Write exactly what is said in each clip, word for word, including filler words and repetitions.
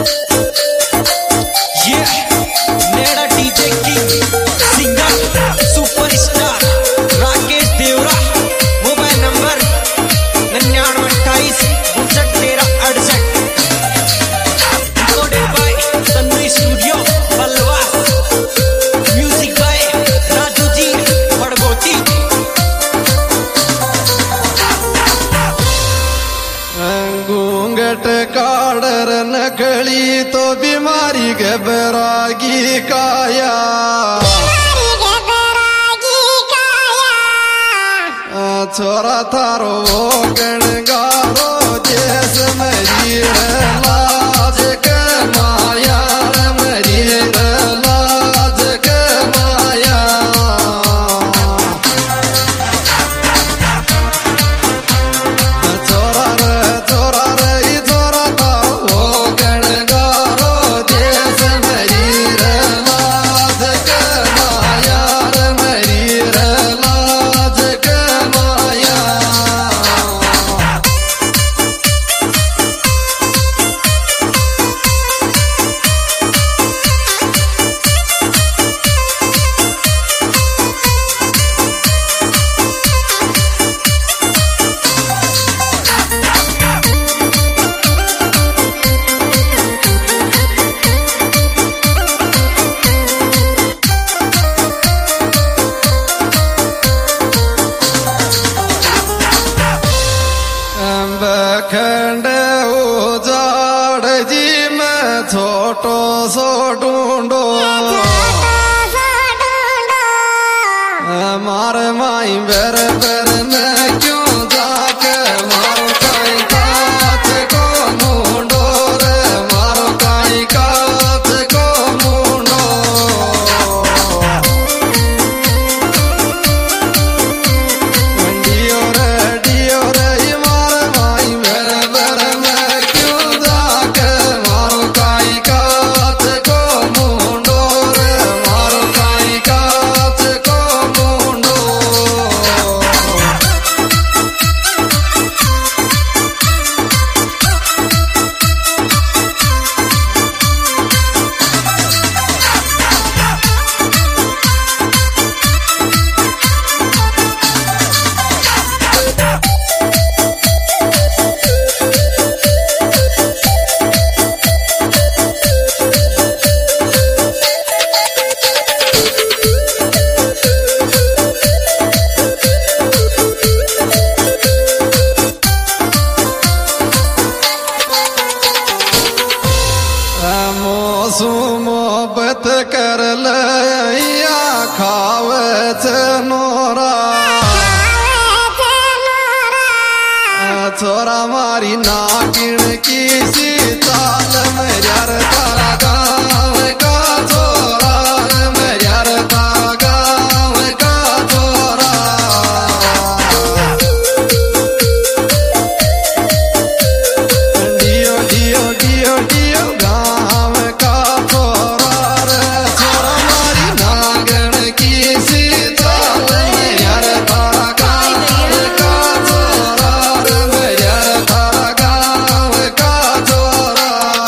Cadre नकली तो बीमारी घबरागी काया छोरा थारो गणगारो जैस मरी लाज के माया मरी लाज के माया छोरा रे छोरा रे छोरा थारो गणगारो जैस मरी लाज के माया मरी लाज के माया। खंड उजाड़ जी में छोटो सो ढूंढो मार माई बर बर में क्यों जाके मारो काई काच को मुंडो रे मारो काई काच को मुंडो डियो रे डियो रे मोहब्बत कर लिया खावे नोरा छोरा मारी नागिन की सी चाल मेरा तारा गाँव का छोरा मेरा तारा गाँव का छोरा डियो डियो डियो डियो गाँव का छोरा रे छोरा मारी नागन की सी चाल मेरा तारा गाँव का छोरा रे मेरा तारा गाँव का छोरा।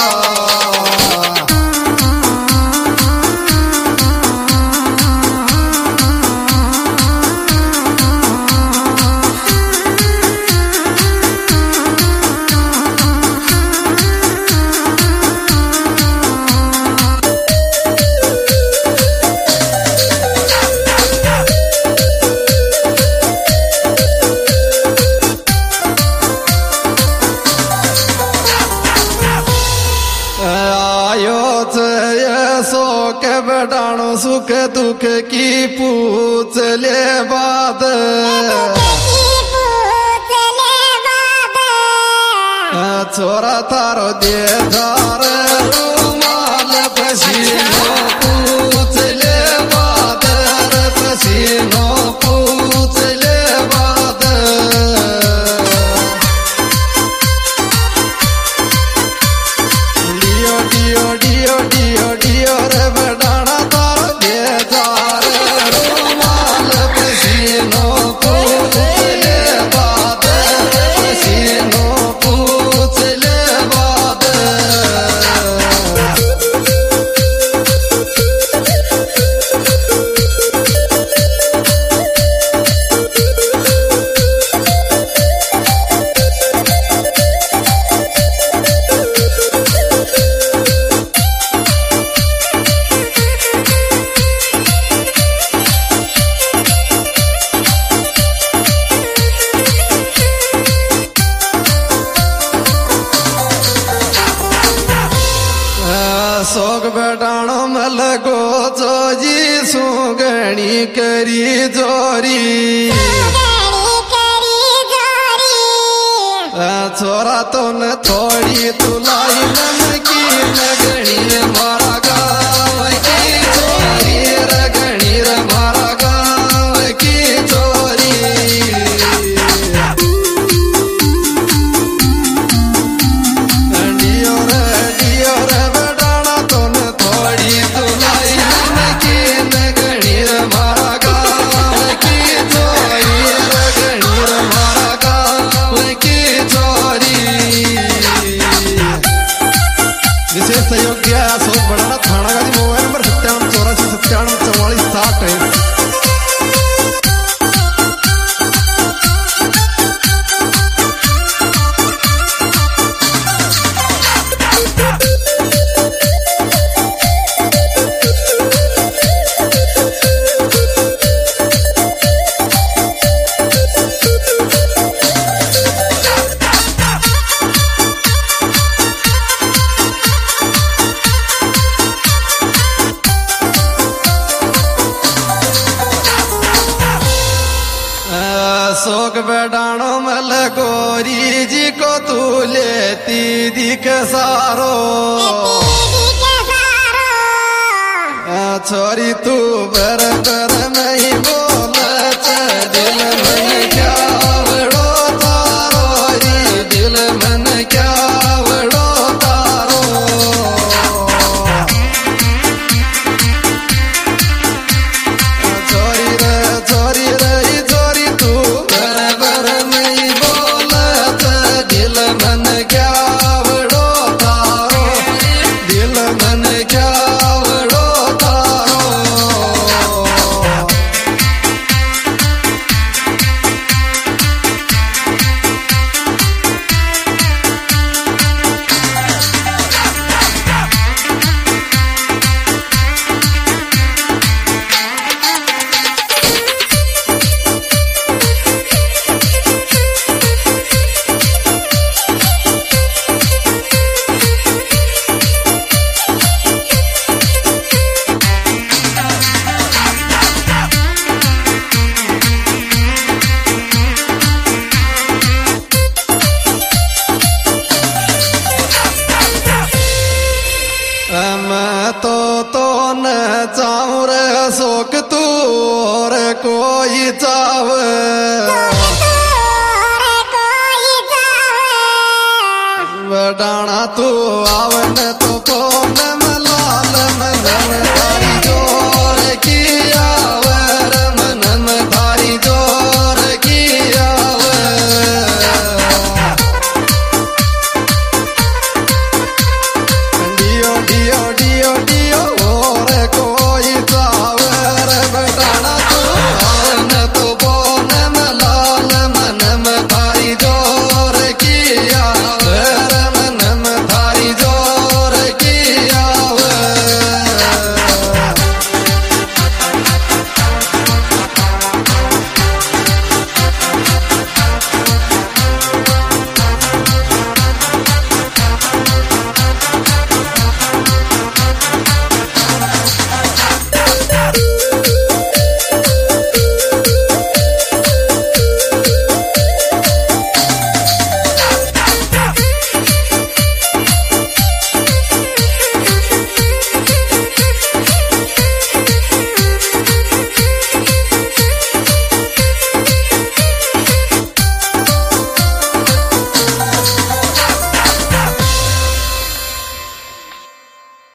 सो के बडाणो सुख दुख की पूछ ले बात छोरा थारो दे धार रुमाल पसीनो पूछ ले बात पसीनो पूछ ले बात डियो डियो डियो डियो डियो रे बडाना तार दे धार रुमाल पसीनो पूछ ले बात पसीनो पूछ ले बात। सोग बेटाणो मलगो जोजी सुगणी करी जोरी छोरा तो न थोड़ी तुलाई नमकी लगनी मारा गाँव की चोरी रगणी रे मारा गाँव की चोरी डियो रे डियो रे बेटाना तो न थोड़ी तुलाई नमकी लगनी रे मारा गाँव की चोरी रगणी रे मारा गाँव की चोरी विशेष सहयोग दिया है अशोक बड़ाना थाना गाजी मोबाइल नंबर सत्तावन चौरासी सत्तावन चौवालीस साठ है। सोग बेडाणो मल गोरी जी को तू लेती दिख सारो छोरी तू बर बर नहीं बोल दिल मन क्या बड़ो तारो री दिल मन क्या बड़ो तारो छोरी रे छोरी रे तो तो न चाहूं रे शोक तू और कोई चाव बडाना तू आवन तो फोन